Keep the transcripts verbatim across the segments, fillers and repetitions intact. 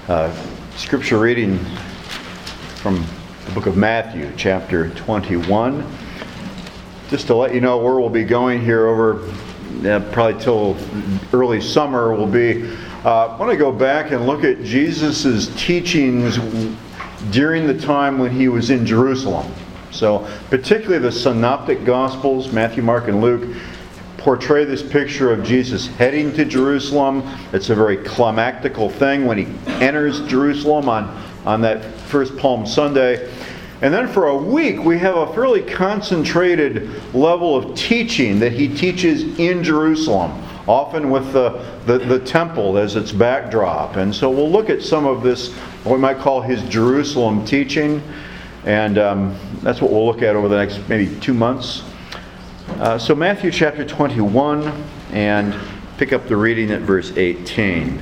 Uh, scripture reading from the book of Matthew, chapter twenty-one. Just to let you know where we'll be going here over uh, probably till early summer will be, uh, I want to go back and look at Jesus' teachings during the time when he was in Jerusalem. So particularly the Synoptic Gospels, Matthew, Mark, and Luke, portray this picture of Jesus heading to Jerusalem. It's a very climactical thing when he enters Jerusalem on, on that first Palm Sunday. And then for a week we have a fairly concentrated level of teaching that he teaches in Jerusalem, often with the, the, the temple as its backdrop. And so we'll look at some of this, what we might call his Jerusalem teaching. And um, that's what we'll look at over the next maybe two months. Uh, so Matthew chapter twenty-one, and pick up the reading at verse eighteen.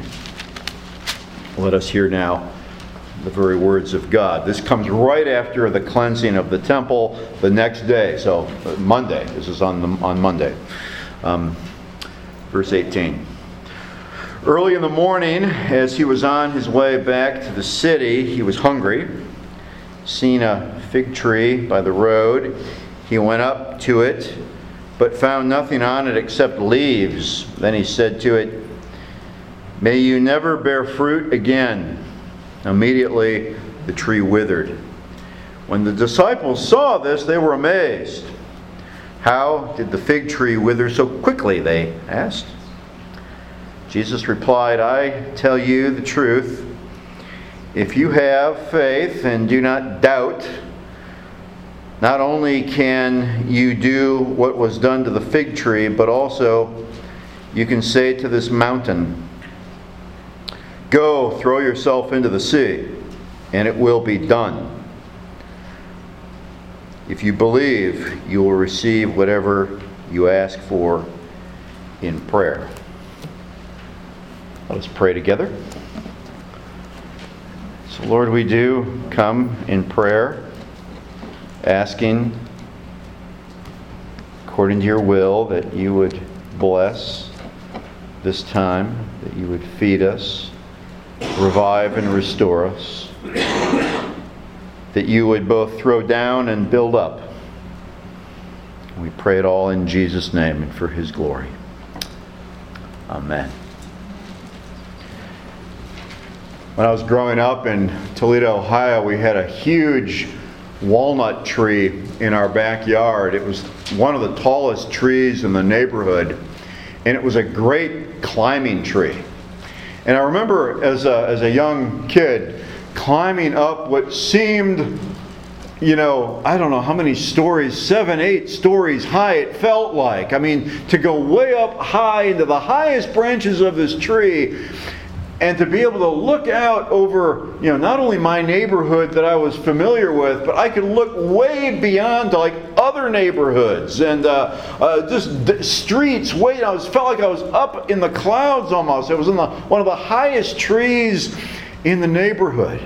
Let us hear now the very words of God. This comes right after the cleansing of the temple the next day. So uh, Monday. This is on the, on Monday. Um, verse eighteen. Early in the morning, as he was on his way back to the city, he was hungry. Seeing a fig tree by the road, he went up to it, but found nothing on it except leaves. Then he said to it, "May you never bear fruit again." Immediately the tree withered. When the disciples saw this, they were amazed. "How did the fig tree wither so quickly?" they asked. Jesus replied, "I tell you the truth. If you have faith and do not doubt, not only can you do what was done to the fig tree, but also you can say to this mountain, 'Go, throw yourself into the sea,' and it will be done. If you believe, you will receive whatever you ask for in prayer." Let us pray together. So Lord, we do come in prayer, asking, according to your will, that you would bless this time, that you would feed us, revive and restore us, that you would both throw down and build up. We pray it all in Jesus' name and for his glory. Amen. When I was growing up in Toledo, Ohio, we had a huge walnut tree in our backyard. It was one of the tallest trees in the neighborhood, and it was a great climbing tree. And I remember as a, as a young kid climbing up what seemed, you know, I don't know how many stories, seven, eight stories high it felt like. I mean, to go way up high into the highest branches of this tree, and to be able to look out over, you know, not only my neighborhood that I was familiar with, but I could look way beyond to like other neighborhoods and uh, uh, just d- streets. Way, I was felt like I was up in the clouds almost. It was in the one of the highest trees in the neighborhood.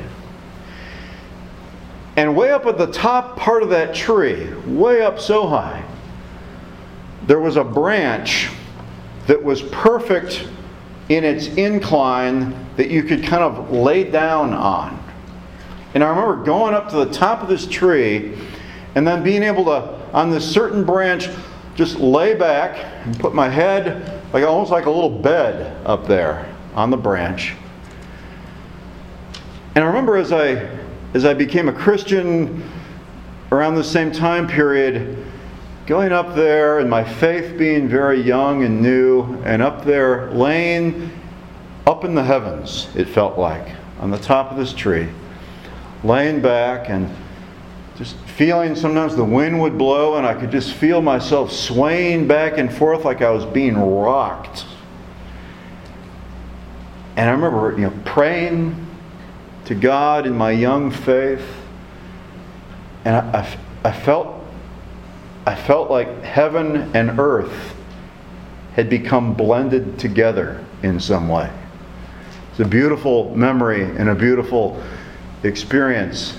And way up at the top part of that tree, way up so high, there was a branch that was perfect in its incline that you could kind of lay down on. And I remember going up to the top of this tree and then being able to, on this certain branch, just lay back and put my head like almost like a little bed up there on the branch. And I remember as I as I became a Christian around the same time period, going up there and my faith being very young and new, and up there laying up in the heavens, it felt like, on the top of this tree, laying back and just feeling sometimes the wind would blow and I could just feel myself swaying back and forth like I was being rocked. And I remember, you know, praying to God in my young faith, and I, I, I felt I felt like heaven and earth had become blended together in some way. It's a beautiful memory and a beautiful experience.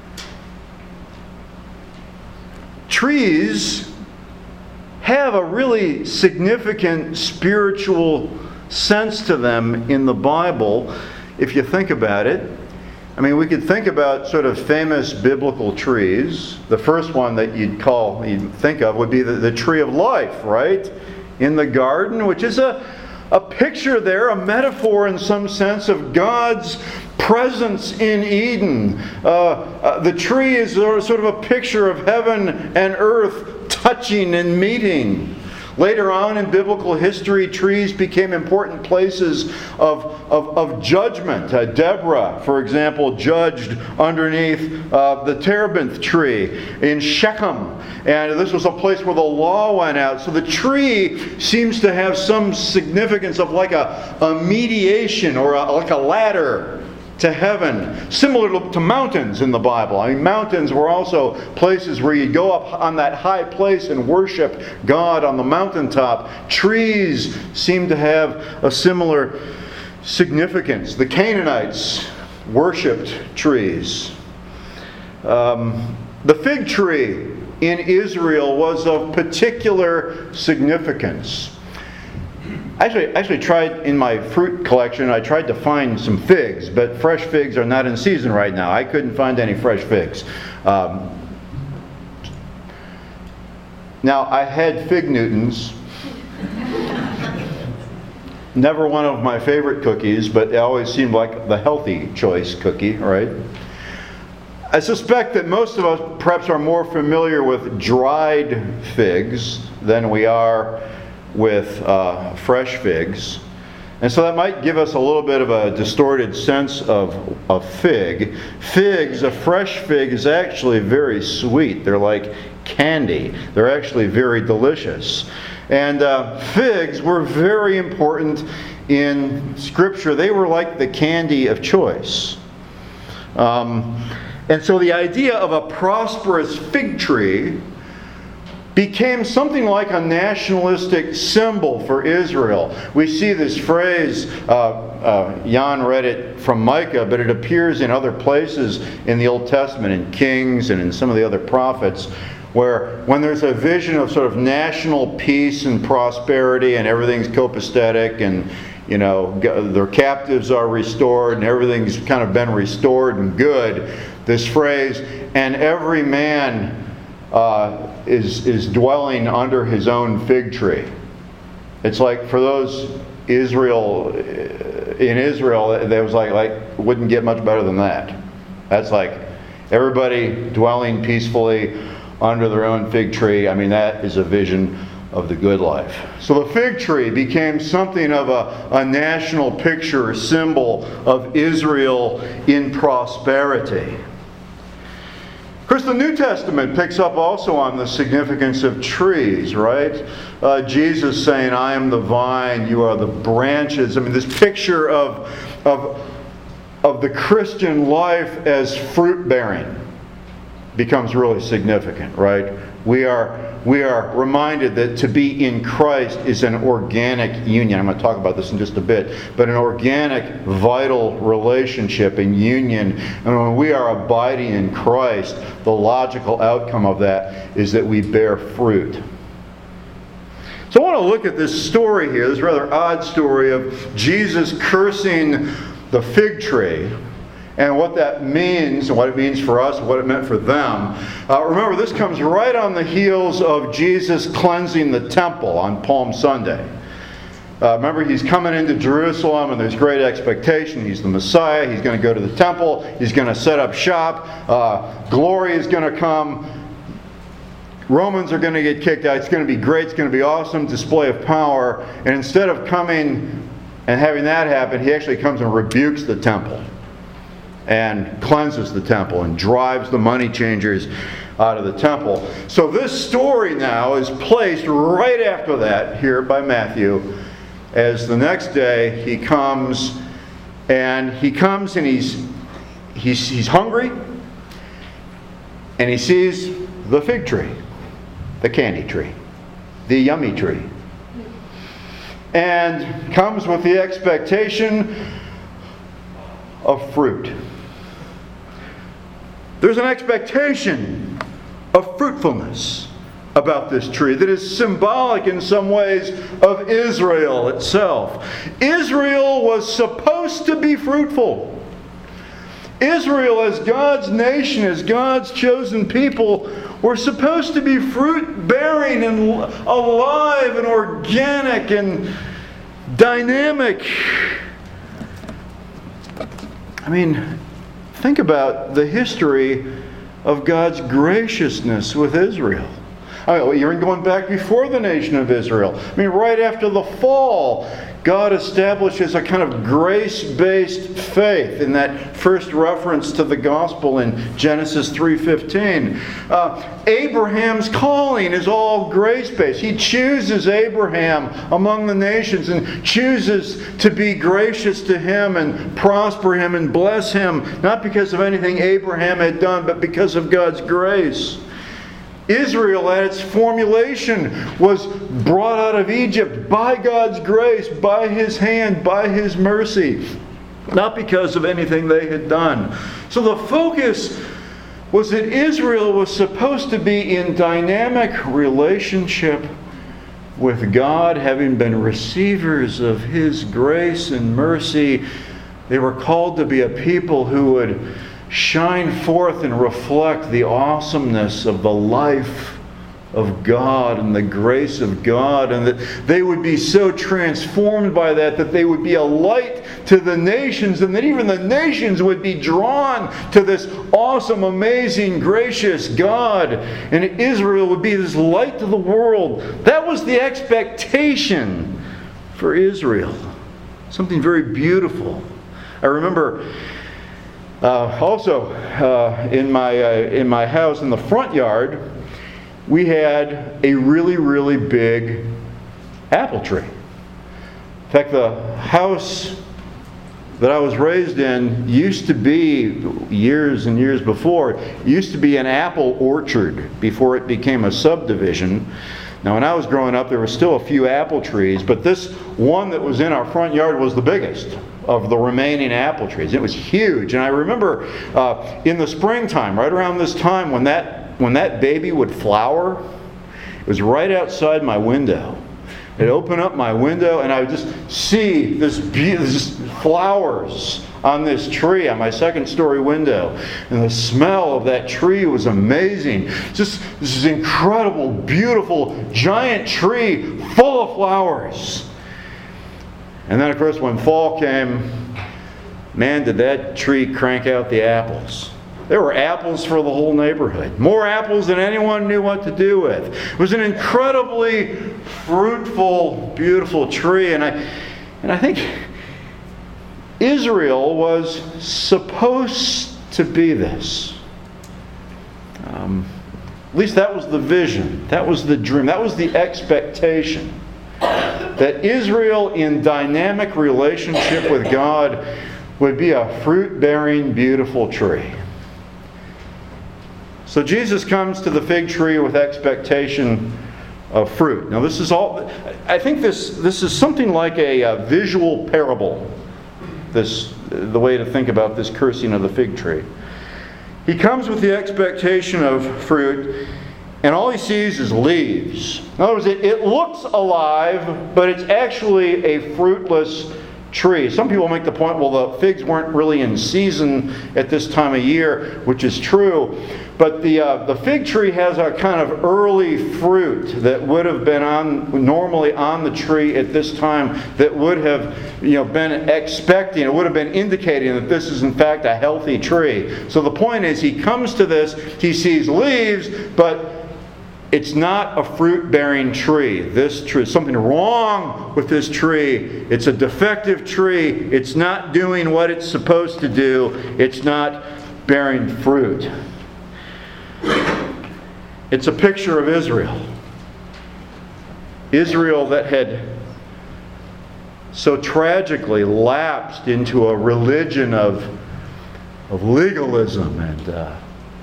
Trees have a really significant spiritual sense to them in the Bible. if you think about it. I mean, we could think about sort of famous biblical trees. The first one that you'd call, you'd think of, would be the, the tree of life, right? In the garden, which is a, a picture there, a metaphor in some sense of God's presence in Eden. Uh, uh, the tree is sort of a picture of heaven and earth touching and meeting. Later on in biblical history, trees became important places of, of, of judgment. Uh, Deborah, for example, judged underneath uh, the terebinth tree in Shechem. And this was a place where the law went out. So the tree seems to have some significance of like a, a mediation or a, like a ladder to heaven, similar to mountains in the Bible. I mean, mountains were also places where you'd go up on that high place and worship God on the mountaintop. Trees seem to have a similar significance. The Canaanites worshipped trees. Um, the fig tree in Israel was of particular significance. Actually, actually tried in my fruit collection, I tried to find some figs, but fresh figs are not in season right now. I couldn't find any fresh figs. Um, now, I had fig Newtons. Never one of my favorite cookies, but it always seemed like the healthy choice cookie, right? I suspect that most of us perhaps are more familiar with dried figs than we are with uh, fresh figs. And so that might give us a little bit of a distorted sense of, of fig. Figs, a fresh fig is actually very sweet. They're like candy. They're actually very delicious. And uh, figs were very important in Scripture. They were like the candy of choice. Um, and so the idea of a prosperous fig tree became something like a nationalistic symbol for Israel. We see this phrase, uh, uh, Jan read it from Micah, but it appears in other places in the Old Testament, in Kings and in some of the other prophets, where when there's a vision of sort of national peace and prosperity and everything's copacetic and, you know, their captives are restored and everything's kind of been restored and good, this phrase, and every man Uh, is is dwelling under his own fig tree. It's like for those Israel in Israel, it was like like wouldn't get much better than that. That's like everybody dwelling peacefully under their own fig tree. I mean, that is a vision of the good life. So the fig tree became something of a, a national picture, symbol of Israel in prosperity. Of course, the New Testament picks up also on the significance of trees, right? Uh, Jesus saying, I am the vine, you are the branches. I mean, this picture of, of, of the Christian life as fruit-bearing becomes really significant, right? We are, we are reminded that to be in Christ is an organic union. I'm going to talk about this in just a bit. But an organic, vital relationship and union. And when we are abiding in Christ, the logical outcome of that is that we bear fruit. So I want to look at this story here, this rather odd story of Jesus cursing the fig tree, and what that means, and what it means for us, and what it meant for them. Uh, remember, this comes right on the heels of Jesus cleansing the temple on Palm Sunday. Uh, remember, he's coming into Jerusalem, and there's great expectation. He's the Messiah. He's going to go to the temple. He's going to set up shop. Uh, glory is going to come. Romans are going to get kicked out. It's going to be great. It's going to be awesome display of power. And instead of coming and having that happen, he actually comes and rebukes the temple and cleanses the temple and drives the money changers out of the temple. So this story now is placed right after that here by Matthew, as the next day he comes and he comes and he's he's, he's hungry, and he sees the fig tree, the candy tree, the yummy tree, and comes with the expectation of fruit. There's an expectation of fruitfulness, about this tree that is symbolic in some ways of Israel itself. Israel was supposed to be fruitful. Israel, as God's nation, as God's chosen people, were supposed to be fruit-bearing and alive and organic and dynamic. I mean, think about the history of God's graciousness with Israel. I mean, even going back before the nation of Israel. I mean, right after the fall, God establishes a kind of grace-based faith in that first reference to the gospel in Genesis three fifteen. Uh, Abraham's calling is all grace-based. He chooses Abraham among the nations and chooses to be gracious to him and prosper him and bless him, not because of anything Abraham had done, but because of God's grace. Israel, at its formulation, was brought out of Egypt by God's grace, by His hand, by His mercy, not because of anything they had done. So the focus was that Israel was supposed to be in dynamic relationship with God, having been receivers of His grace and mercy. They were called to be a people who would shine forth and reflect the awesomeness of the life of God and the grace of God, and that they would be so transformed by that that they would be a light to the nations, and that even the nations would be drawn to this awesome, amazing, gracious God, and Israel would be this light to the world. That was the expectation for Israel. Something very beautiful. I remember Uh, also, uh, in my uh, in my house in the front yard, we had a really, really big apple tree. In fact, the house that I was raised in used to be, years and years before, used to be an apple orchard before it became a subdivision. Now, when I was growing up, there were still a few apple trees, but this one that was in our front yard was the biggest of the remaining apple trees. It was huge. And I remember uh, in the springtime, right around this time, when that when that baby would flower, it was right outside my window. It'd open up my window, and I would just see this, be- this flowers on this tree on my second story window. And the smell of that tree was amazing. Just this incredible, beautiful, giant tree full of flowers. And then, of course, when fall came, man, did that tree crank out the apples. There were apples for the whole neighborhood. More apples than anyone knew what to do with. It was an incredibly fruitful, beautiful tree. And I, and I think Israel was supposed to be this. Um, at least that was the vision. That was the dream. That was the expectation. That Israel, in dynamic relationship with God, would be a fruit-bearing, beautiful tree. So Jesus comes to the fig tree with expectation of fruit. Now, this is all. I think this this is something like a, a visual parable. This the way to think about this cursing of the fig tree. He comes with the expectation of fruit, and all he sees is leaves. In other words, it, it looks alive, but it's actually a fruitless tree. Some people make the point, well, the figs weren't really in season at this time of year, which is true. But the uh, the fig tree has a kind of early fruit that would have been on normally on the tree at this time, that would have you know been expecting, it would have been indicating that this is in fact a healthy tree. So the point is, he comes to this, he sees leaves, but it's not a fruit-bearing tree. This tree, something wrong with this tree. It's a defective tree. It's not doing what it's supposed to do. It's not bearing fruit. It's a picture of Israel. Israel that had so tragically lapsed into a religion of, of legalism and uh,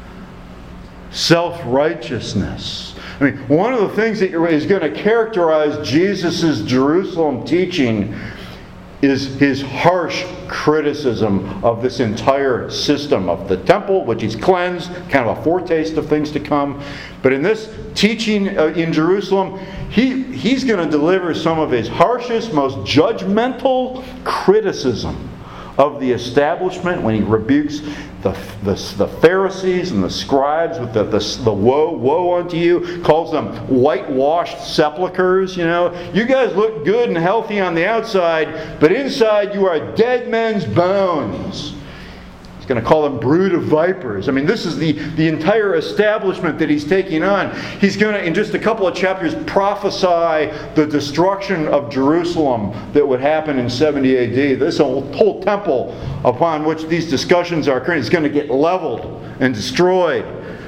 self-righteousness. I mean, one of the things that is going to characterize Jesus' Jerusalem teaching is his harsh criticism of this entire system of the temple, which he's cleansed, kind of a foretaste of things to come. But in this teaching uh, in Jerusalem, he, he's going to deliver some of his harshest, most judgmental criticism of the establishment when he rebukes the, the, the Pharisees and the scribes with the, the, the woe, woe unto you, calls them whitewashed sepulchres. You know, you guys look good and healthy on the outside, but inside you are dead men's bones. He's going to call them brood of vipers. I mean, this is the, the entire establishment that he's taking on. He's going to, in just a couple of chapters, prophesy the destruction of Jerusalem that would happen in seventy A D. This whole, whole temple upon which these discussions are occurring is going to get leveled and destroyed.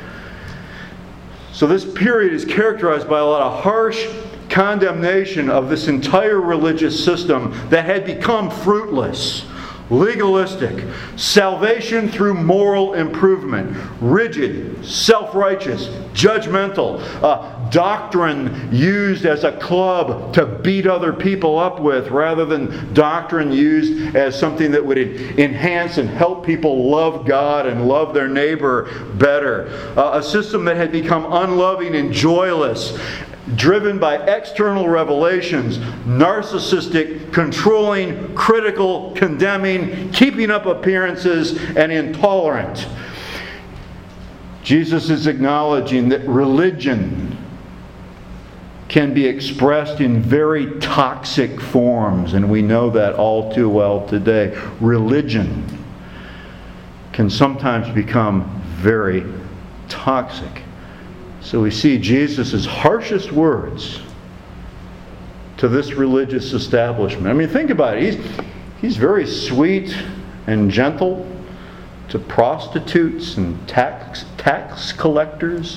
So this period is characterized by a lot of harsh condemnation of this entire religious system that had become fruitless, legalistic, salvation through moral improvement, rigid, self-righteous, judgmental, uh, doctrine used as a club to beat other people up with rather than doctrine used as something that would enhance and help people love God and love their neighbor better. Uh, a system that had become unloving and joyless, driven by external revelations, narcissistic, controlling, critical, condemning, keeping up appearances, and intolerant. Jesus is acknowledging that religion can be expressed in very toxic forms, and we know that all too well today. Religion can sometimes become very toxic. So we see Jesus' harshest words to this religious establishment. I mean, think about it. He's, he's very sweet and gentle to prostitutes and tax, tax collectors,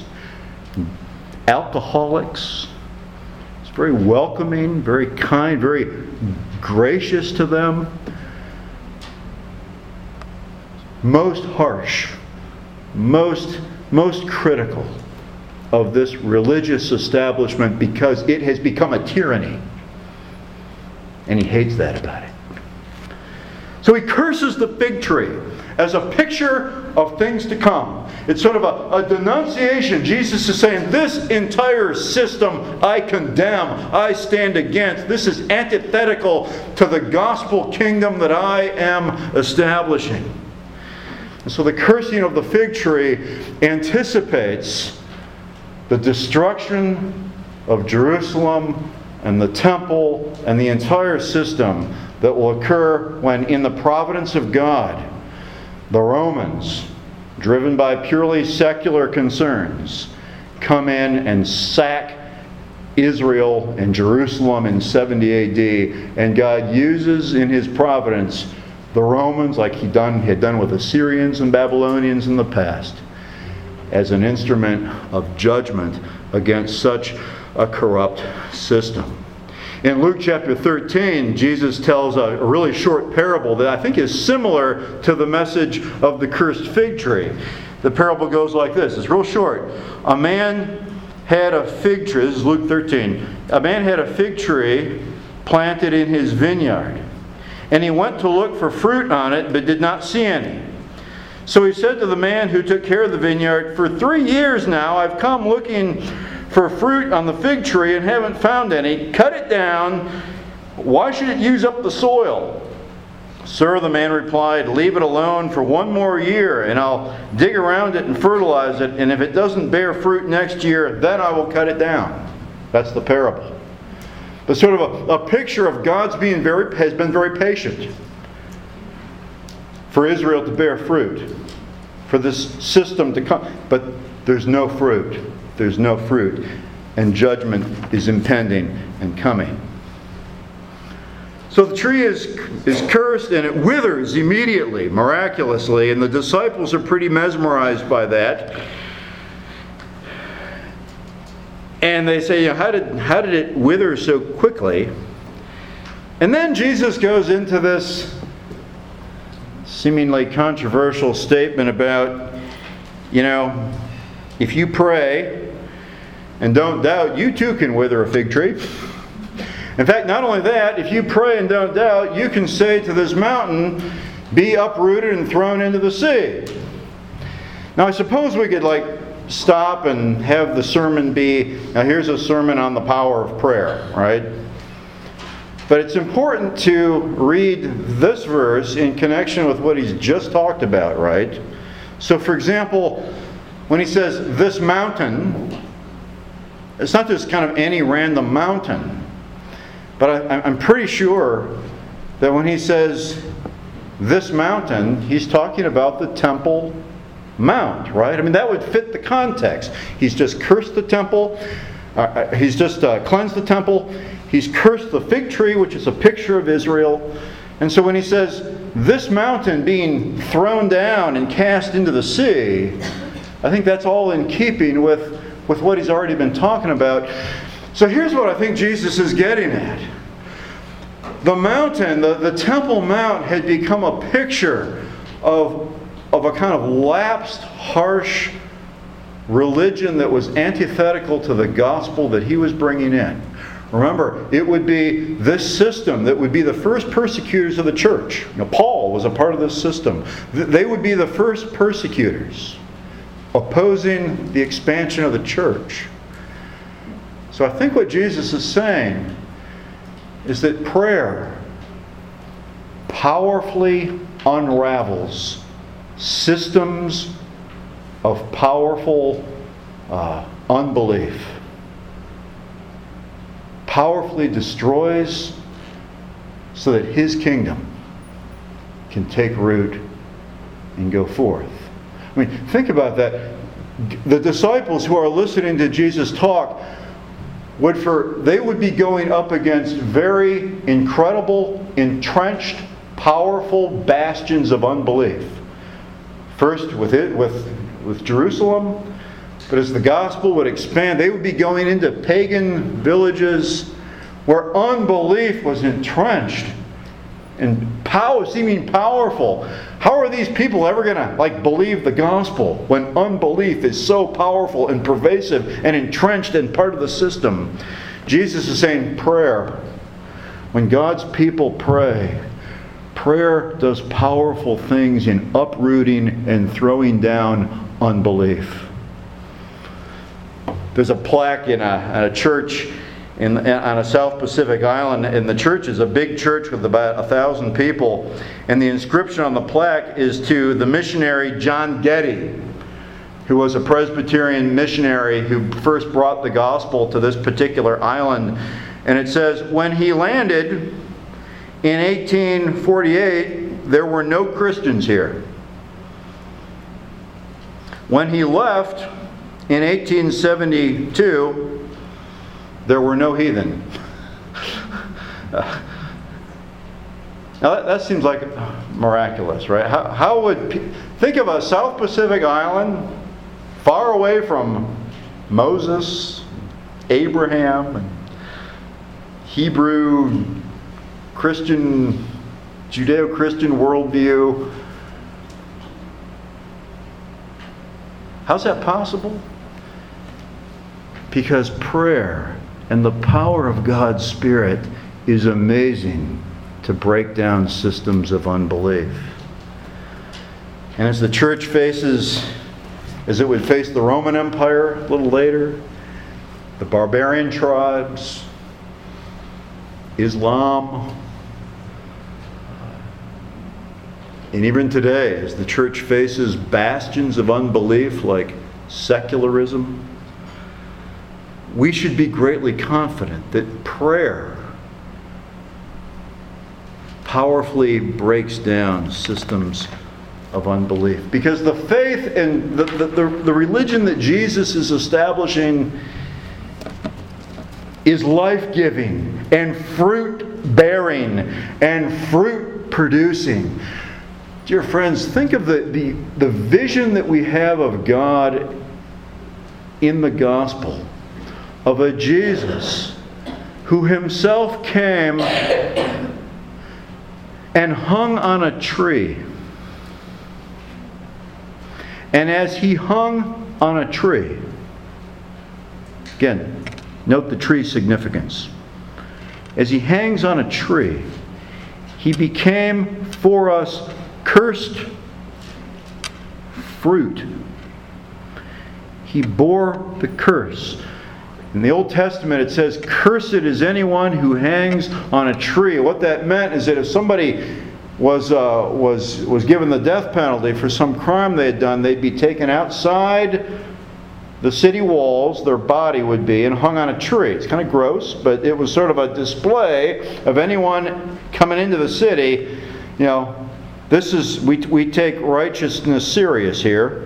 alcoholics. He's very welcoming, very kind, very gracious to them. Most harsh, most, most critical of this religious establishment because it has become a tyranny. And he hates that about it. So he curses the fig tree as a picture of things to come. It's sort of a, a denunciation. Jesus is saying, this entire system I condemn, I stand against. This is antithetical to the gospel kingdom that I am establishing. And so the cursing of the fig tree anticipates the destruction of Jerusalem and the temple and the entire system that will occur when, in the providence of God, the Romans, driven by purely secular concerns, come in and sack Israel and Jerusalem in seventy A D, and God uses in His providence the Romans, like He done, had done with Assyrians and Babylonians in the past, as an instrument of judgment against such a corrupt system. In Luke chapter thirteen, Jesus tells a really short parable that I think is similar to the message of the cursed fig tree. The parable goes like this. It's real short. A man had a fig tree. This is Luke thirteen. A man had a fig tree planted in his vineyard, and he went to look for fruit on it, but did not see any. So he said to the man who took care of the vineyard, "For three years now I've come looking for fruit on the fig tree and haven't found any. Cut it down. Why should it use up the soil?" "Sir," the man replied, "leave it alone for one more year, and I'll dig around it and fertilize it, and if it doesn't bear fruit next year, then I will cut it down." That's the parable. But sort of a, a picture of God's being very has been very patient for Israel to bear fruit, for this system to come. But there's no fruit. There's no fruit. And judgment is impending and coming. So the tree is, is cursed and it withers immediately, miraculously. And the disciples are pretty mesmerized by that. And they say, you know, how did, how did it wither so quickly? And then Jesus goes into this seemingly controversial statement about, you know, if you pray and don't doubt, you too can wither a fig tree. In fact, not only that, if you pray and don't doubt, you can say to this mountain, be uprooted and thrown into the sea. Now I suppose we could like stop and have the sermon be, now here's a sermon on the power of prayer, right? But it's important to read this verse in connection with what he's just talked about, right? So for example, when he says this mountain, it's not just kind of any random mountain. But I, I'm pretty sure that when he says this mountain, he's talking about the Temple Mount, right? I mean, that would fit the context. He's just cursed the temple. Uh, he's just uh, cleansed the temple. He's cursed the fig tree, which is a picture of Israel. And so when he says this mountain being thrown down and cast into the sea, I think that's all in keeping with, with what he's already been talking about. So here's what I think Jesus is getting at. The mountain, the, the Temple Mount, had become a picture of, of a kind of lapsed, harsh religion that was antithetical to the gospel that he was bringing in. Remember, it would be this system that would be the first persecutors of the church. You know, Paul was a part of this system. They would be the first persecutors, opposing the expansion of the church. So I think what Jesus is saying is that prayer powerfully unravels systems of powerful uh, unbelief. Powerfully destroys so that His kingdom can take root and go forth. I mean, think about that. The disciples who are listening to Jesus talk would for they would be going up against very incredible, entrenched, powerful bastions of unbelief. First with it with with Jerusalem. But as the gospel would expand, they would be going into pagan villages where unbelief was entrenched and power, seeming powerful. How are these people ever going to like believe the gospel when unbelief is so powerful and pervasive and entrenched and part of the system? Jesus is saying prayer. When God's people pray, prayer does powerful things in uprooting and throwing down unbelief. There's a plaque in a, in a church in, on a South Pacific island, and the church is a big church with about a thousand people. And the inscription on the plaque is to the missionary John Getty, who was a Presbyterian missionary who first brought the gospel to this particular island. And it says, when he landed in eighteen forty-eight, there were no Christians here. When he left in eighteen seventy-two, there were no heathen. uh, now that, that seems like miraculous, right? How, how would think of a South Pacific island far away from Moses, Abraham, and Hebrew, Christian, Judeo-Christian worldview. How's that possible? Because prayer and the power of God's Spirit is amazing to break down systems of unbelief. And as the church faces, as it would face the Roman Empire a little later, the barbarian tribes, Islam, and even today, as the church faces bastions of unbelief like secularism, we should be greatly confident that prayer powerfully breaks down systems of unbelief. Because the faith and the, the, the, the religion that Jesus is establishing is life-giving and fruit-bearing and fruit-producing. Dear friends, think of the, the, the vision that we have of God in the gospel, of a Jesus who himself came and hung on a tree. And as he hung on a tree, again, note the tree's significance. as he hangs on a tree, he became for us cursed fruit. He bore the curse. In the Old Testament it says, "Cursed is anyone who hangs on a tree." What that meant is that if somebody was uh, was was given the death penalty for some crime they had done, they'd be taken outside the city walls, their body would be, and hung on a tree. It's kind of gross, but it was sort of a display of anyone coming into the city. You know, this is we we take righteousness serious here.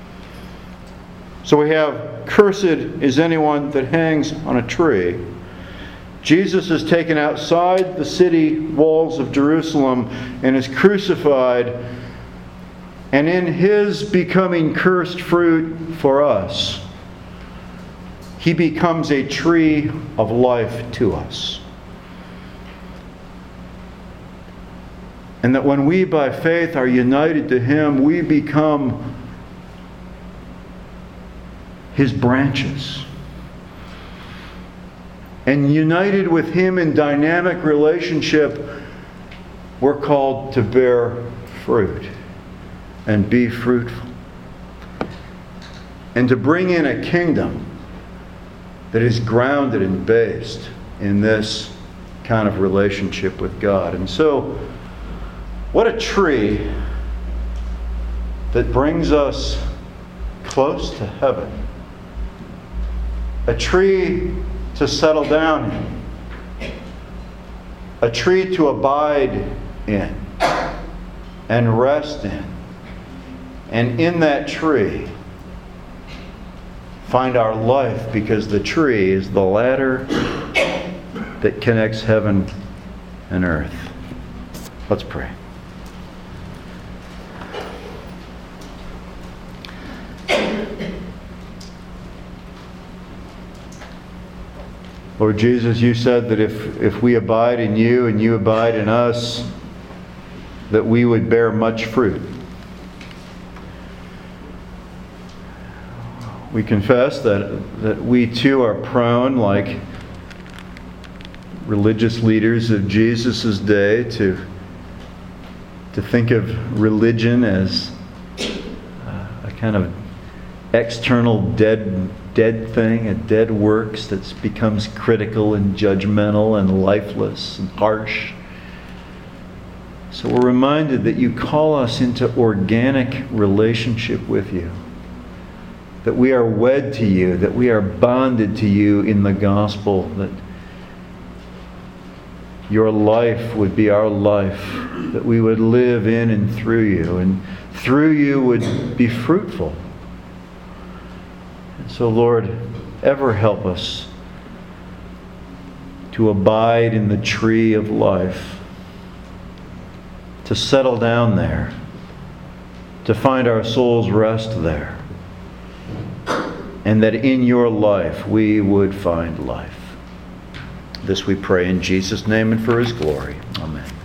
So we have, "Cursed is anyone that hangs on a tree." Jesus is taken outside the city walls of Jerusalem and is crucified. And in His becoming cursed fruit for us, He becomes a tree of life to us. And that when we by faith are united to Him, we become His branches. And united with Him in dynamic relationship, we're called to bear fruit and be fruitful. And to bring in a kingdom that is grounded and based in this kind of relationship with God. And so, what a tree that brings us close to heaven. A tree to settle down in. A tree to abide in and rest in. And in that tree, find our life, because the tree is the ladder that connects heaven and earth. Let's pray. Lord Jesus, You said that if, if we abide in You and You abide in us, that we would bear much fruit. We confess that, that we too are prone, like religious leaders of Jesus' day, to, to think of religion as uh, a kind of external dead dead thing, a dead works that becomes critical and judgmental and lifeless and harsh. So we're reminded that You call us into organic relationship with You. That we are wed to You, that we are bonded to You in the gospel, that Your life would be our life, that we would live in and through You, and through You would be fruitful. And so, Lord, ever help us to abide in the tree of life, to settle down there, to find our soul's rest there. And that in Your life we would find life. This we pray in Jesus' name and for His glory. Amen.